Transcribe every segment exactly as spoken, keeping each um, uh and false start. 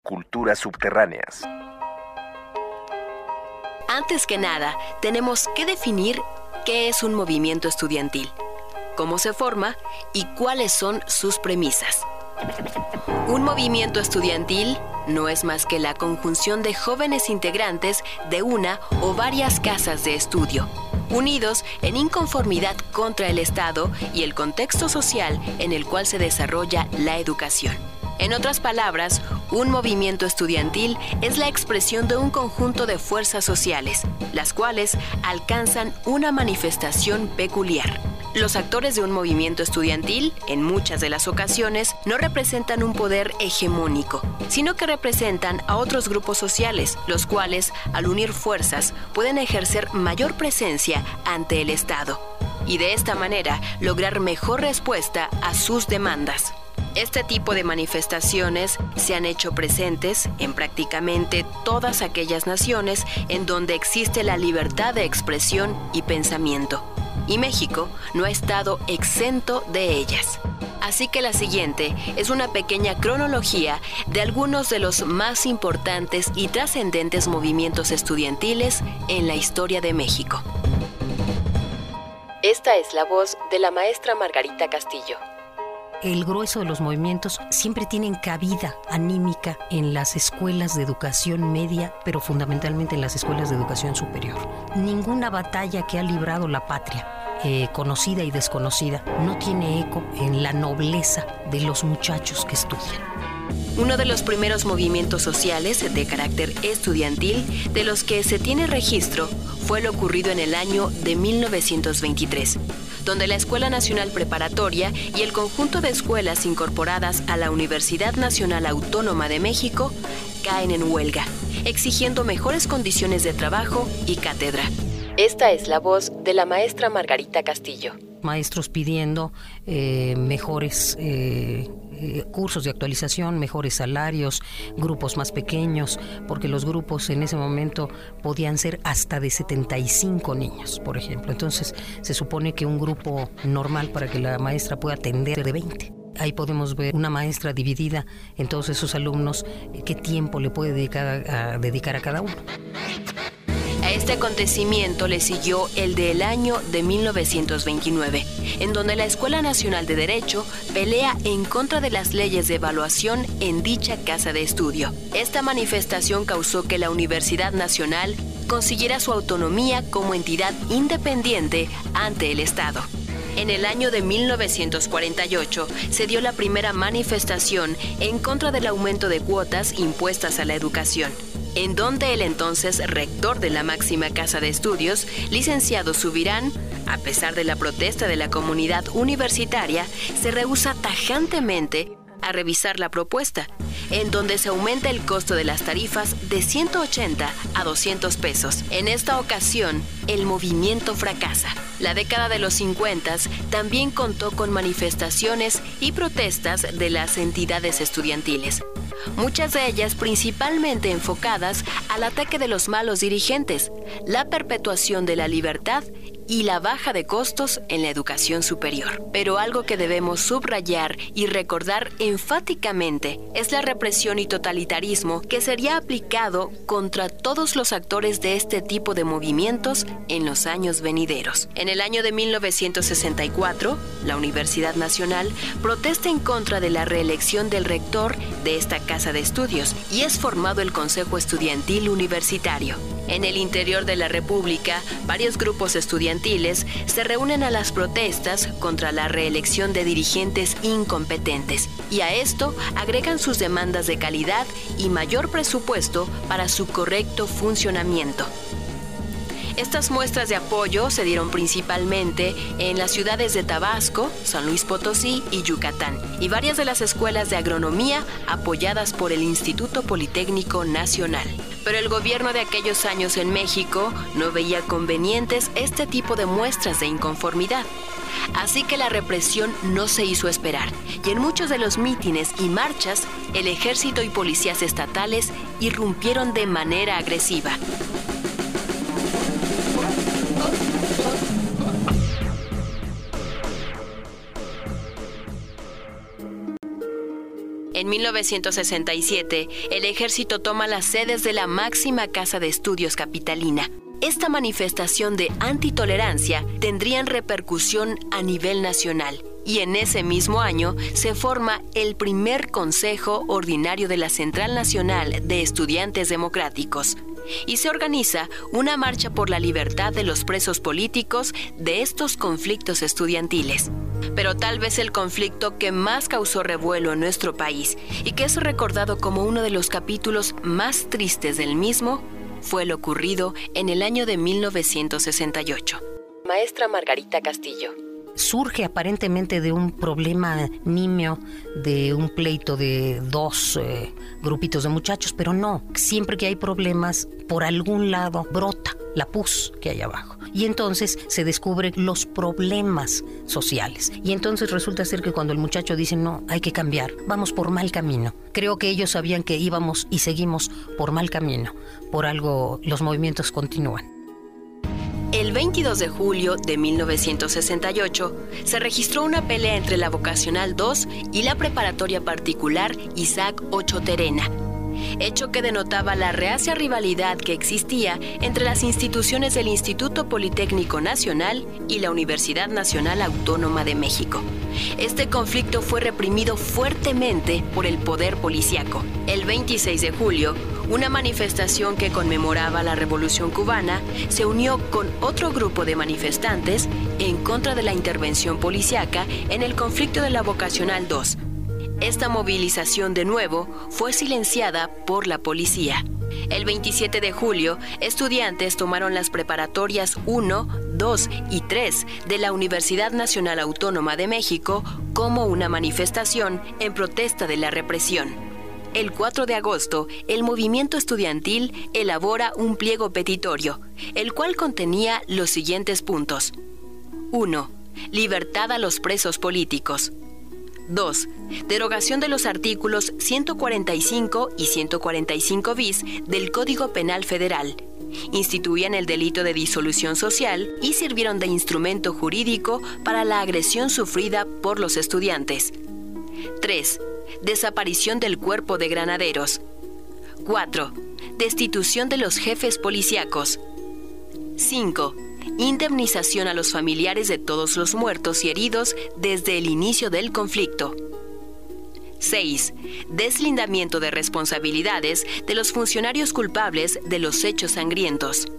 culturas subterráneas. Antes que nada, tenemos que definir qué es un movimiento estudiantil, cómo se forma y cuáles son sus premisas. Un movimiento estudiantil no es más que la conjunción de jóvenes integrantes de una o varias casas de estudio, unidos en inconformidad contra el Estado y el contexto social en el cual se desarrolla la educación. En otras palabras, un movimiento estudiantil es la expresión de un conjunto de fuerzas sociales, las cuales alcanzan una manifestación peculiar. Los actores de un movimiento estudiantil, en muchas de las ocasiones, no representan un poder hegemónico, sino que representan a otros grupos sociales, los cuales, al unir fuerzas, pueden ejercer mayor presencia ante el Estado y de esta manera lograr mejor respuesta a sus demandas. Este tipo de manifestaciones se han hecho presentes en prácticamente todas aquellas naciones en donde existe la libertad de expresión y pensamiento. Y México no ha estado exento de ellas. Así que la siguiente es una pequeña cronología de algunos de los más importantes y trascendentes movimientos estudiantiles en la historia de México. Esta es la voz de la maestra Margarita Castillo. El grueso de los movimientos siempre tienen cabida anímica en las escuelas de educación media, pero fundamentalmente en las escuelas de educación superior. Ninguna batalla que ha librado la patria, eh, conocida y desconocida, no tiene eco en la nobleza de los muchachos que estudian. Uno de los primeros movimientos sociales de carácter estudiantil de los que se tiene registro fue lo ocurrido en el año de mil novecientos veintitrés, donde la Escuela Nacional Preparatoria y el conjunto de escuelas incorporadas a la Universidad Nacional Autónoma de México caen en huelga, exigiendo mejores condiciones de trabajo y cátedra. Esta es la voz de la maestra Margarita Castillo. Maestros pidiendo eh, mejores eh, eh, cursos de actualización, mejores salarios, grupos más pequeños, porque los grupos en ese momento podían ser hasta de setenta y cinco niños, por ejemplo. Entonces se supone que un grupo normal para que la maestra pueda atender de veinte. Ahí podemos ver una maestra dividida en todos esos alumnos, qué tiempo le puede dedicar a, a dedicar a cada uno. A este acontecimiento le siguió el del año de mil novecientos veintinueve, en donde la Escuela Nacional de Derecho pelea en contra de las leyes de evaluación en dicha casa de estudio. Esta manifestación causó que la Universidad Nacional consiguiera su autonomía como entidad independiente ante el Estado. En el año de mil novecientos cuarenta y ocho se dio la primera manifestación en contra del aumento de cuotas impuestas a la educación, en donde el entonces rector de la máxima casa de estudios, licenciado Subirán, a pesar de la protesta de la comunidad universitaria, se rehúsa tajantemente a revisar la propuesta, en donde se aumenta el costo de las tarifas de ciento ochenta a doscientos pesos. En esta ocasión, el movimiento fracasa. La década de los cincuenta también contó con manifestaciones y protestas de las entidades estudiantiles, muchas de ellas principalmente enfocadas al ataque de los malos dirigentes, la perpetuación de la libertad y la baja de costos en la educación superior. Pero algo que debemos subrayar y recordar enfáticamente es la represión y totalitarismo que sería aplicado contra todos los actores de este tipo de movimientos en los años venideros. En el año de mil novecientos sesenta y cuatro, la Universidad Nacional protesta en contra de la reelección del rector de esta casa de estudios y es formado el Consejo Estudiantil Universitario. En el interior de la República, varios grupos estudiantiles se reúnen a las protestas contra la reelección de dirigentes incompetentes y a esto agregan sus demandas de calidad y mayor presupuesto para su correcto funcionamiento. Estas muestras de apoyo se dieron principalmente en las ciudades de Tabasco, San Luis Potosí y Yucatán, y varias de las escuelas de agronomía apoyadas por el Instituto Politécnico Nacional. Pero el gobierno de aquellos años en México no veía convenientes este tipo de muestras de inconformidad. Así que la represión no se hizo esperar, y en muchos de los mítines y marchas, el ejército y policías estatales irrumpieron de manera agresiva. En En mil novecientos sesenta y siete, el ejército toma las sedes de la máxima casa de estudios capitalina. Esta manifestación de antitolerancia tendría repercusión a nivel nacional, y en ese mismo año se forma el primer Consejo Ordinario de la Central Nacional de Estudiantes Democráticos, y se organiza una marcha por la libertad de los presos políticos de estos conflictos estudiantiles. Pero tal vez el conflicto que más causó revuelo en nuestro país y que es recordado como uno de los capítulos más tristes del mismo fue lo ocurrido en el año de mil novecientos sesenta y ocho. Maestra Margarita Castillo. Surge aparentemente de un problema nimio, de un pleito de dos eh, grupitos de muchachos, pero no, siempre que hay problemas, por algún lado brota la pus que hay abajo. Y entonces se descubren los problemas sociales. Y entonces resulta ser que cuando el muchacho dice, no, hay que cambiar, vamos por mal camino. Creo que ellos sabían que íbamos y seguimos por mal camino. Por algo los movimientos continúan. El veintidós de julio de mil novecientos sesenta y ocho se registró una pelea entre la Vocacional dos y la preparatoria particular Isaac Ochoa Terena, hecho que denotaba la reacia rivalidad que existía entre las instituciones del Instituto Politécnico Nacional y la Universidad Nacional Autónoma de México. Este conflicto fue reprimido fuertemente por el poder policíaco. El veintiséis de julio, una manifestación que conmemoraba la Revolución Cubana se unió con otro grupo de manifestantes en contra de la intervención policíaca en el conflicto de la Vocacional dos. Esta movilización de nuevo fue silenciada por la policía. El veintisiete de julio, estudiantes tomaron las preparatorias uno, dos y tres de la Universidad Nacional Autónoma de México como una manifestación en protesta de la represión. El cuatro de agosto, el movimiento estudiantil elabora un pliego petitorio, el cual contenía los siguientes puntos. uno. Libertad a los presos políticos. dos. Derogación de los artículos ciento cuarenta y cinco y ciento cuarenta y cinco bis del Código Penal Federal. Instituían el delito de disolución social y sirvieron de instrumento jurídico para la agresión sufrida por los estudiantes. tres. Desaparición del cuerpo de granaderos. cuatro. Destitución de los jefes policíacos. cinco. Indemnización a los familiares de todos los muertos y heridos desde el inicio del conflicto. seis. Deslindamiento de responsabilidades de los funcionarios culpables de los hechos sangrientos.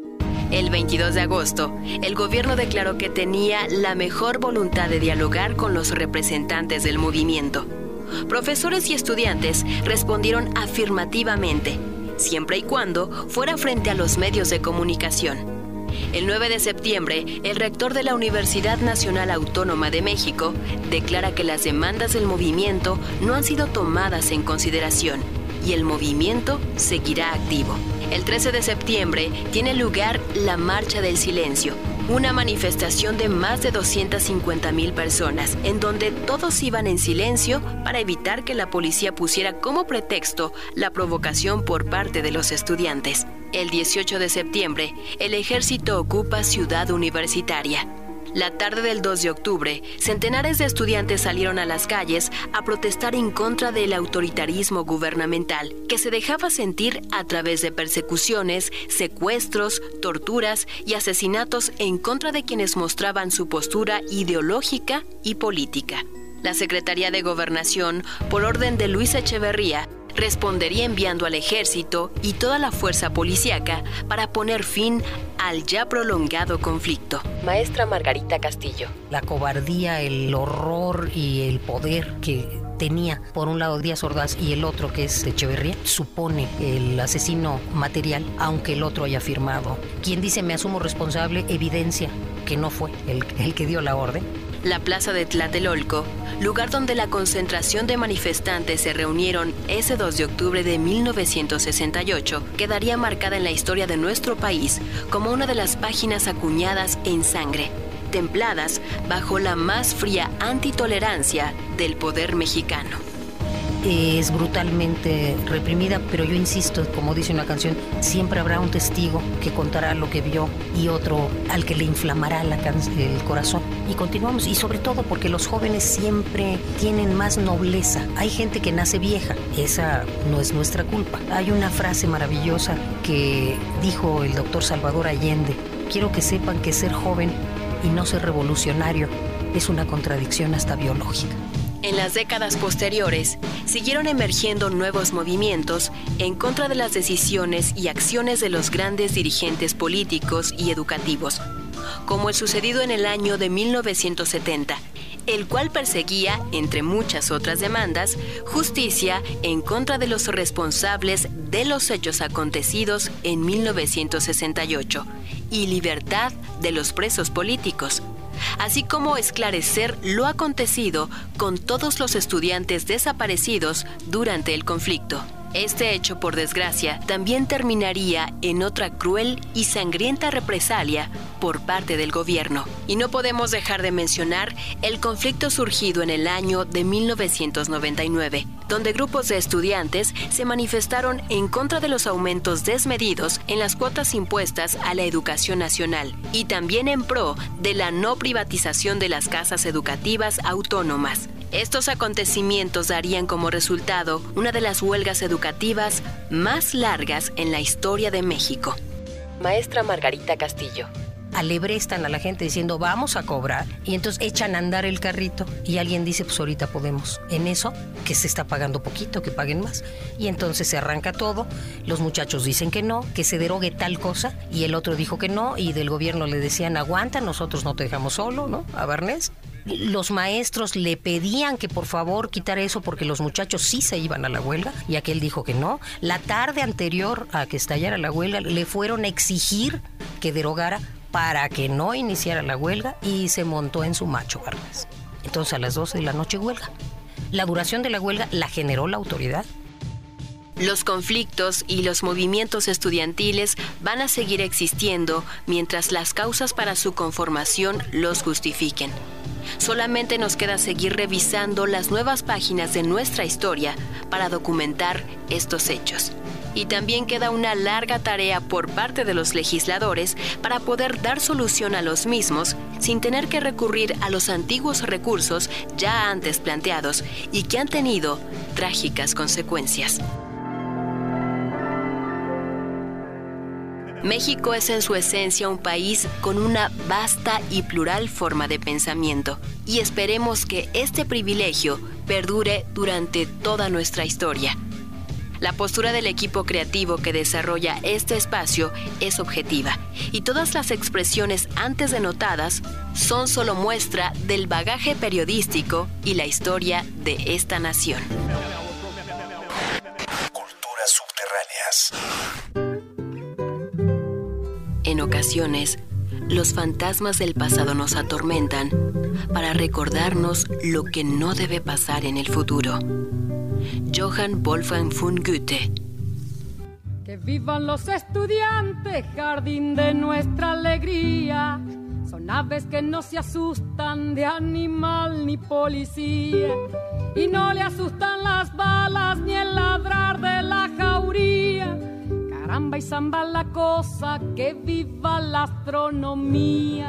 El veintidós de agosto, el gobierno declaró que tenía la mejor voluntad de dialogar con los representantes del movimiento. Profesores y estudiantes respondieron afirmativamente, siempre y cuando fuera frente a los medios de comunicación. El nueve de septiembre, el rector de la Universidad Nacional Autónoma de México declara que las demandas del movimiento no han sido tomadas en consideración y el movimiento seguirá activo. El trece de septiembre tiene lugar la Marcha del Silencio, una manifestación de más de doscientas cincuenta mil personas, en donde todos iban en silencio para evitar que la policía pusiera como pretexto la provocación por parte de los estudiantes. El dieciocho de septiembre, el ejército ocupa Ciudad Universitaria. La tarde del dos de octubre, centenares de estudiantes salieron a las calles a protestar en contra del autoritarismo gubernamental, que se dejaba sentir a través de persecuciones, secuestros, torturas y asesinatos en contra de quienes mostraban su postura ideológica y política. La Secretaría de Gobernación, por orden de Luis Echeverría, respondería enviando al ejército y toda la fuerza policíaca para poner fin al ya prolongado conflicto. Maestra Margarita Castillo. La cobardía, el horror y el poder que tenía, por un lado Díaz Ordaz y el otro que es Echeverría, supone el asesino material, aunque el otro haya firmado. Quien dice me asumo responsable, evidencia que no fue el, el que dio la orden. La plaza de Tlatelolco, lugar donde la concentración de manifestantes se reunieron ese dos de octubre de mil novecientos sesenta y ocho, quedaría marcada en la historia de nuestro país como una de las páginas acuñadas en sangre, templadas bajo la más fría antitolerancia del poder mexicano. es brutalmente reprimida, pero yo insisto, como dice una canción, siempre habrá un testigo que contará lo que vio y otro al que le inflamará la can- el corazón. Y continuamos, y sobre todo porque los jóvenes siempre tienen más nobleza. Hay gente que nace vieja, esa no es nuestra culpa. Hay una frase maravillosa que dijo el doctor Salvador Allende: quiero que sepan que ser joven y no ser revolucionario es una contradicción hasta biológica. En las décadas posteriores, siguieron emergiendo nuevos movimientos en contra de las decisiones y acciones de los grandes dirigentes políticos y educativos, como el sucedido en el año de mil novecientos setenta, el cual perseguía, entre muchas otras demandas, justicia en contra de los responsables de los hechos acontecidos en mil novecientos sesenta y ocho y libertad de los presos políticos, así como esclarecer lo acontecido con todos los estudiantes desaparecidos durante el conflicto. Este hecho, por desgracia, también terminaría en otra cruel y sangrienta represalia por parte del gobierno. Y no podemos dejar de mencionar el conflicto surgido en el año de mil novecientos noventa y nueve, donde grupos de estudiantes se manifestaron en contra de los aumentos desmedidos en las cuotas impuestas a la educación nacional y también en pro de la no privatización de las casas educativas autónomas. Estos acontecimientos darían como resultado una de las huelgas educativas más largas en la historia de México. Maestra Margarita Castillo. Alebrestan a la gente diciendo vamos a cobrar, y entonces echan a andar el carrito y alguien dice pues ahorita podemos. En eso que se está pagando poquito, que paguen más, y entonces se arranca todo. Los muchachos dicen que no, que se derogue tal cosa, y el otro dijo que no, y del gobierno le decían aguanta, nosotros no te dejamos solo, ¿no? A Barnés. Los maestros le pedían que por favor quitara eso porque los muchachos sí se iban a la huelga, y aquel dijo que no. La tarde anterior a que estallara la huelga le fueron a exigir que derogara para que no iniciara la huelga, y se montó en su macho Barnés. Entonces a las doce de la noche huelga. La duración de la huelga la generó la autoridad. Los conflictos y los movimientos estudiantiles van a seguir existiendo mientras las causas para su conformación los justifiquen. Solamente nos queda seguir revisando las nuevas páginas de nuestra historia para documentar estos hechos. Y también queda una larga tarea por parte de los legisladores para poder dar solución a los mismos sin tener que recurrir a los antiguos recursos ya antes planteados y que han tenido trágicas consecuencias. México es en su esencia un país con una vasta y plural forma de pensamiento, y esperemos que este privilegio perdure durante toda nuestra historia. La postura del equipo creativo que desarrolla este espacio es objetiva, y todas las expresiones antes denotadas son solo muestra del bagaje periodístico y la historia de esta nación. Culturas subterráneas. En ocasiones, los fantasmas del pasado nos atormentan para recordarnos lo que no debe pasar en el futuro. Johann Wolfgang von Goethe. Que vivan los estudiantes, jardín de nuestra alegría. Son aves que no se asustan de animal ni policía, y no le asustan las balas ni el ladrar de la jauría. Caramba y zamba la cosa, que viva la astronomía.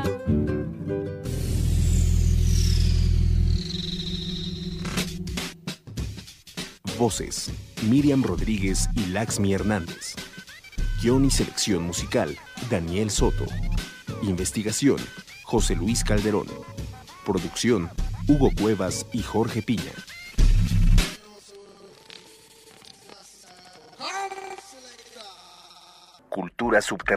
Voces: Miriam Rodríguez y Laxmi Hernández. Guión y selección musical: Daniel Soto. Investigación: José Luis Calderón. Producción: Hugo Cuevas y Jorge Piña. Cultura subterránea.